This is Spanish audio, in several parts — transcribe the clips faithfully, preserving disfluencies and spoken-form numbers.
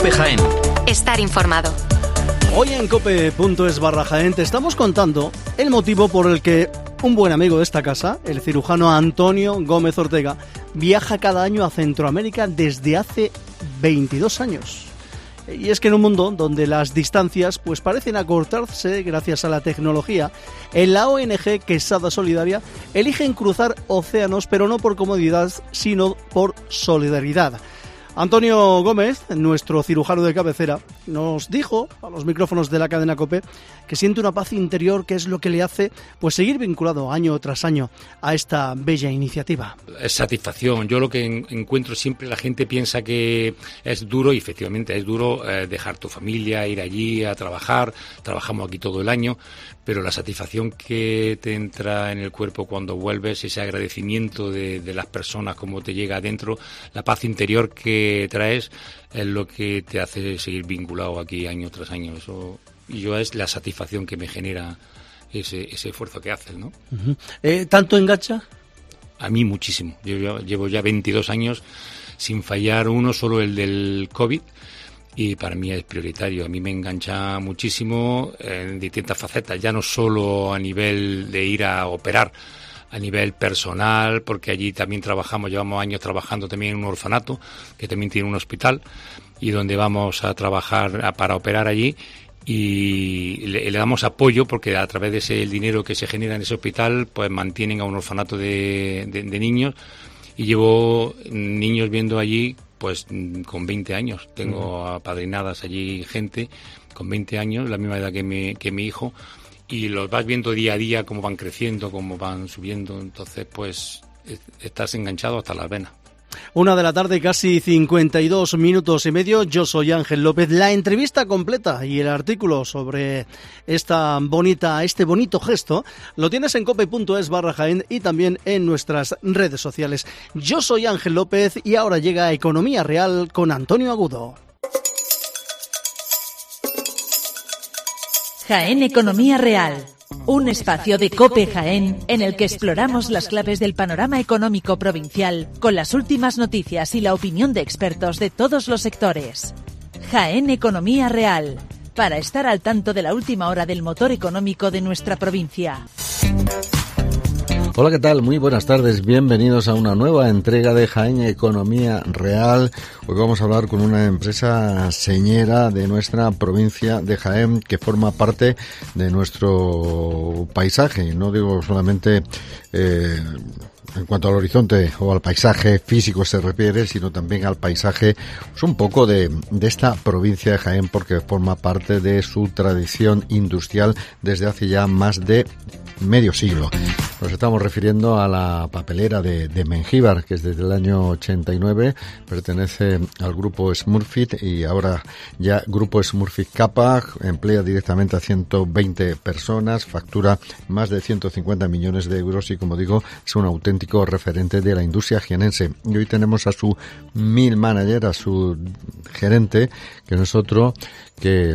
COPE Jaén. Estar informado. Hoy en cope.es barra Jaén te estamos contando el motivo por el que un buen amigo de esta casa, el cirujano Antonio Gómez Ortega, viaja cada año a Centroamérica desde hace veintidós años. Y es que en un mundo donde las distancias pues parecen acortarse gracias a la tecnología, en la O N G Quesada Solidaria eligen cruzar océanos, pero no por comodidad, sino por solidaridad. Antonio Gómez, nuestro cirujano de cabecera, nos dijo a los micrófonos de la cadena COPE que siente una paz interior que es lo que le hace pues seguir vinculado año tras año a esta bella iniciativa. Es satisfacción. Yo lo que en, encuentro siempre, la gente piensa que es duro, y efectivamente es duro eh, dejar tu familia, ir allí a trabajar. Trabajamos aquí todo el año, pero la satisfacción que te entra en el cuerpo cuando vuelves, ese agradecimiento de, de las personas, cómo te llega adentro, la paz interior que traes, es lo que te hace seguir vinculado aquí año tras año. Eso, y yo es la satisfacción que me genera ese, ese esfuerzo que haces, ¿no? Uh-huh. Eh, ¿Tanto engancha? A mí muchísimo. Yo, yo llevo ya veintidós años sin fallar uno, solo el del COVID, y para mí es prioritario. A mí me engancha muchísimo en distintas facetas, ya no solo a nivel de ir a operar, a nivel personal, porque allí también trabajamos, llevamos años trabajando también en un orfanato, que también tiene un hospital, y donde vamos a trabajar a, para operar allí, y le, le damos apoyo, porque a través de ese el dinero que se genera en ese hospital, pues mantienen a un orfanato de, de, de niños, y llevo niños viendo allí pues con veinte años. Tengo apadrinadas allí gente con veinte años, la misma edad que mi, que mi hijo, y los vas viendo día a día cómo van creciendo, cómo van subiendo. Entonces pues estás enganchado hasta las venas. Una de la tarde, casi cincuenta y dos minutos y medio. Yo soy Ángel López. La entrevista completa y el artículo sobre esta bonita, este bonito gesto lo tienes en cope.es barra Jaén y también en nuestras redes sociales. Yo soy Ángel López y ahora llega Economía Real con Antonio Agudo. Jaén Economía Real. Un espacio de COPE Jaén en el que exploramos las claves del panorama económico provincial con las últimas noticias y la opinión de expertos de todos los sectores. Jaén Economía Real, para estar al tanto de la última hora del motor económico de nuestra provincia. Hola, ¿qué tal? Muy buenas tardes. Bienvenidos a una nueva entrega de Jaén Economía Real. Hoy vamos a hablar con una empresa señera de nuestra provincia de Jaén que forma parte de nuestro paisaje. No digo solamente eh, en cuanto al horizonte o al paisaje físico se refiere, sino también al paisaje pues un poco de, de esta provincia de Jaén, porque forma parte de su tradición industrial desde hace ya más de medio siglo. Nos estamos refiriendo a la papelera de, de Mengíbar, que es desde el año ochenta y nueve, pertenece al grupo Smurfit y ahora ya grupo Smurfit Kappa, emplea directamente a ciento veinte personas, factura más de ciento cincuenta millones de euros y, como digo, es un auténtico referente de la industria jienense. Y hoy tenemos a su mill manager, a su gerente, que no es otro que...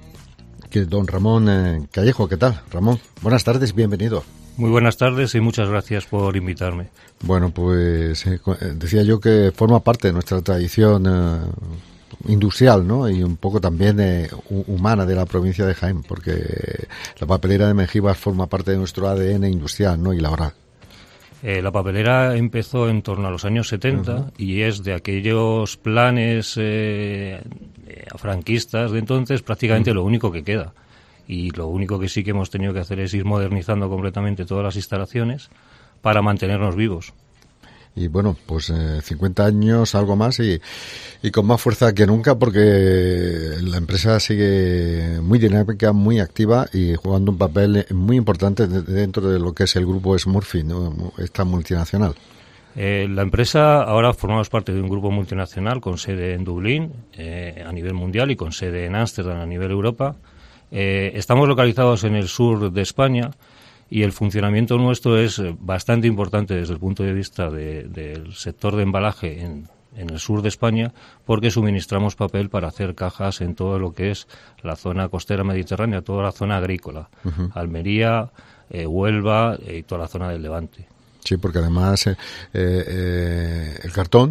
que don Ramón eh, Callejo. ¿Qué tal, Ramón? Buenas tardes, bienvenido. Muy buenas tardes y muchas gracias por invitarme. Bueno, pues eh, decía yo que forma parte de nuestra tradición eh, industrial, ¿no? Y un poco también eh, humana de la provincia de Jaén, porque la papelera de Mengíbar forma parte de nuestro A D N industrial, ¿no? Y laboral. Eh, la papelera empezó en torno a los años setenta uh-huh. y es de aquellos planes eh, franquistas de entonces prácticamente uh-huh. lo único que queda. Y lo único que sí que hemos tenido que hacer es ir modernizando completamente todas las instalaciones para mantenernos vivos. Y bueno, pues eh, cincuenta años, algo más, y, y con más fuerza que nunca, porque la empresa sigue muy dinámica, muy activa y jugando un papel muy importante dentro de lo que es el grupo Smurfit, ¿no? Esta multinacional. Eh, la empresa ahora formamos parte de un grupo multinacional con sede en Dublín eh, a nivel mundial y con sede en Ámsterdam a nivel Europa. Eh, estamos localizados en el sur de España y el funcionamiento nuestro es bastante importante desde el punto de vista de, del sector de embalaje en, en el sur de España, porque suministramos papel para hacer cajas en todo lo que es la zona costera mediterránea, toda la zona agrícola, uh-huh. Almería, eh, Huelva eh, y toda la zona del Levante. Sí, porque además eh, eh, el cartón,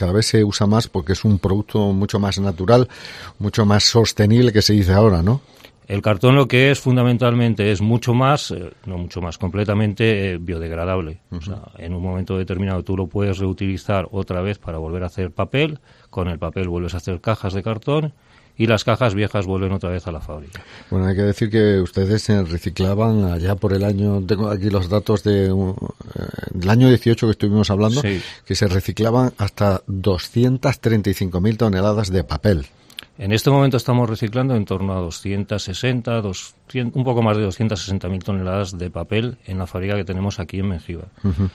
cada vez se usa más porque es un producto mucho más natural, mucho más sostenible, que se dice ahora, ¿no? El cartón lo que es fundamentalmente es mucho más, eh, no mucho más, completamente eh, biodegradable. Uh-huh. O sea, en un momento determinado tú lo puedes reutilizar otra vez para volver a hacer papel, con el papel vuelves a hacer cajas de cartón y las cajas viejas vuelven otra vez a la fábrica. Bueno, hay que decir que ustedes se reciclaban allá por el año, tengo aquí los datos de uh, del año dieciocho que estuvimos hablando, sí, que se reciclaban hasta doscientas treinta y cinco mil toneladas de papel. En este momento estamos reciclando en torno a doscientas sesenta, doscientos, un poco más de doscientas sesenta mil toneladas de papel en la fábrica que tenemos aquí en Mengíbar. Uh-huh.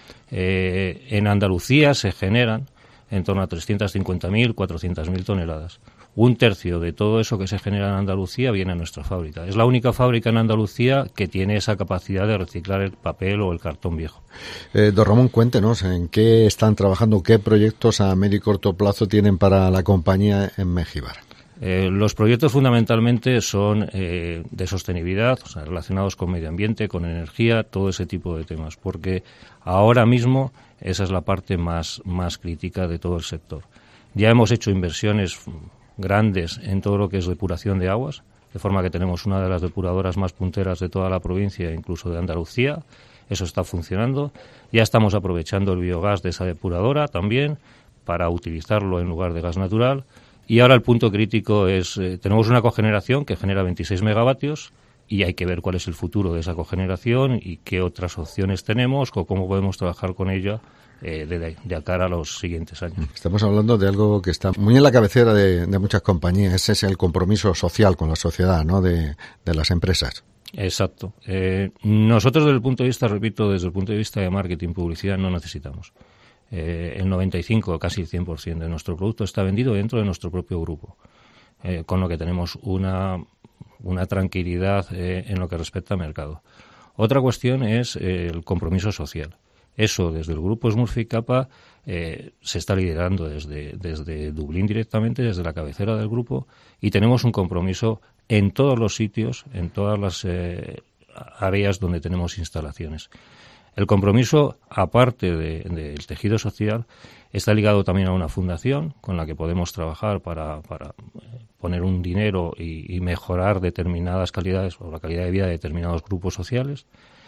Eh, en Andalucía se generan en torno a trescientas cincuenta mil, cuatrocientas mil toneladas. Un tercio de todo eso que se genera en Andalucía viene a nuestra fábrica. Es la única fábrica en Andalucía que tiene esa capacidad de reciclar el papel o el cartón viejo. Eh, don Ramón, cuéntenos, ¿en qué están trabajando? ¿Qué proyectos a medio y corto plazo tienen para la compañía en Mengíbar? Eh, los proyectos fundamentalmente son eh, de sostenibilidad, o sea, relacionados con medio ambiente, con energía, todo ese tipo de temas, porque ahora mismo esa es la parte más, más crítica de todo el sector. Ya hemos hecho inversiones grandes en todo lo que es depuración de aguas, de forma que tenemos una de las depuradoras más punteras de toda la provincia, incluso de Andalucía. Eso está funcionando. Ya estamos aprovechando el biogás de esa depuradora también para utilizarlo en lugar de gas natural. Y ahora el punto crítico es, eh, tenemos una cogeneración que genera veintiséis megavatios y hay que ver cuál es el futuro de esa cogeneración y qué otras opciones tenemos o cómo podemos trabajar con ella eh, de, de cara a los siguientes años. Estamos hablando de algo que está muy en la cabecera de, de muchas compañías. Ese es el compromiso social con la sociedad, ¿no?, de, de las empresas. Exacto. Eh, nosotros desde el punto de vista, repito, desde el punto de vista de marketing, publicidad, no necesitamos. Eh, el noventa y cinco, casi el cien por ciento de nuestro producto está vendido dentro de nuestro propio grupo, eh, con lo que tenemos una, una tranquilidad eh, en lo que respecta al mercado. Otra cuestión es eh, el compromiso social. Eso desde el grupo Smurfit Kappa eh, se está liderando desde, desde Dublín directamente, desde la cabecera del grupo, y tenemos un compromiso en todos los sitios, en todas las eh, áreas donde tenemos instalaciones. El compromiso, aparte del de, de tejido social, está ligado también a una fundación con la que podemos trabajar para, para poner un dinero y, y mejorar determinadas calidades o la calidad de vida de determinados grupos sociales.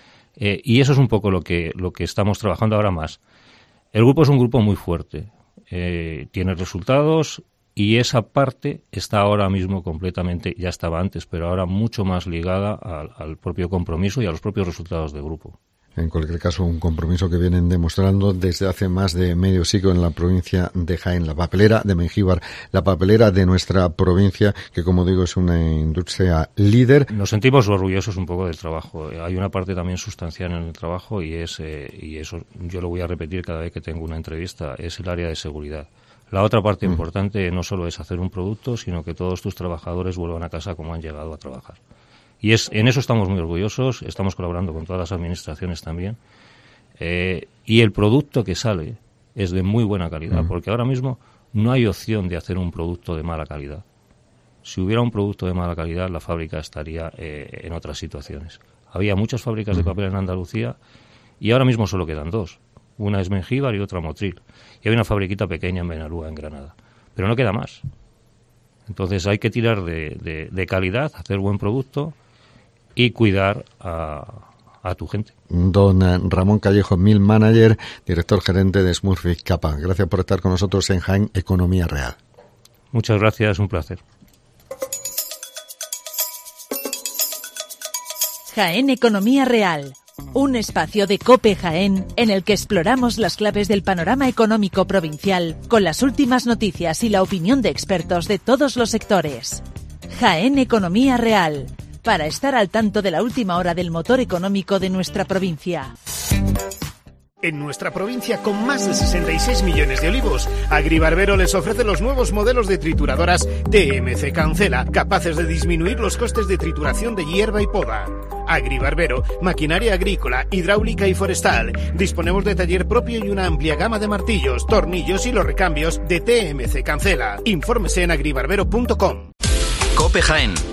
Eh, y eso es un poco lo que, lo que estamos trabajando ahora más. El grupo es un grupo muy fuerte, eh, tiene resultados y esa parte está ahora mismo completamente, ya estaba antes, pero ahora mucho más ligada al, al propio compromiso y a los propios resultados del grupo. En cualquier caso, un compromiso que vienen demostrando desde hace más de medio siglo en la provincia de Jaén, la papelera de Mengíbar, la papelera de nuestra provincia, que como digo es una industria líder. Nos sentimos orgullosos un poco del trabajo. Hay una parte también sustancial en el trabajo y es eh, y eso yo lo voy a repetir cada vez que tengo una entrevista, es el área de seguridad. La otra parte mm. importante no solo es hacer un producto, sino que todos tus trabajadores vuelvan a casa como han llegado a trabajar. Y es en eso estamos muy orgullosos, estamos colaborando con todas las administraciones también. Eh, y el producto que sale es de muy buena calidad, uh-huh. porque ahora mismo no hay opción de hacer un producto de mala calidad. Si hubiera un producto de mala calidad, la fábrica estaría eh, en otras situaciones. Había muchas fábricas uh-huh. de papel en Andalucía y ahora mismo solo quedan dos. Una es Mengíbar y otra Motril. Y hay una fabriquita pequeña en Benalúa, en Granada. Pero no queda más. Entonces hay que tirar de, de, de calidad, hacer buen producto y cuidar a, a tu gente. Don Ramón Callejo, Mill Manager, director gerente de Smurfit Kappa. Gracias por estar con nosotros en Jaén Economía Real. Muchas gracias, un placer. Jaén Economía Real, un espacio de COPE Jaén en el que exploramos las claves del panorama económico provincial con las últimas noticias y la opinión de expertos de todos los sectores. Jaén Economía Real, para estar al tanto de la última hora del motor económico de nuestra provincia. En nuestra provincia, con más de sesenta y seis millones de olivos, Agribarbero les ofrece los nuevos modelos de trituradoras T M C Cancela, capaces de disminuir los costes de trituración de hierba y poda. Agribarbero, maquinaria agrícola, hidráulica y forestal. Disponemos de taller propio y una amplia gama de martillos, tornillos y los recambios de T M C Cancela. Infórmese en agribarbero punto com. COPE Jaén.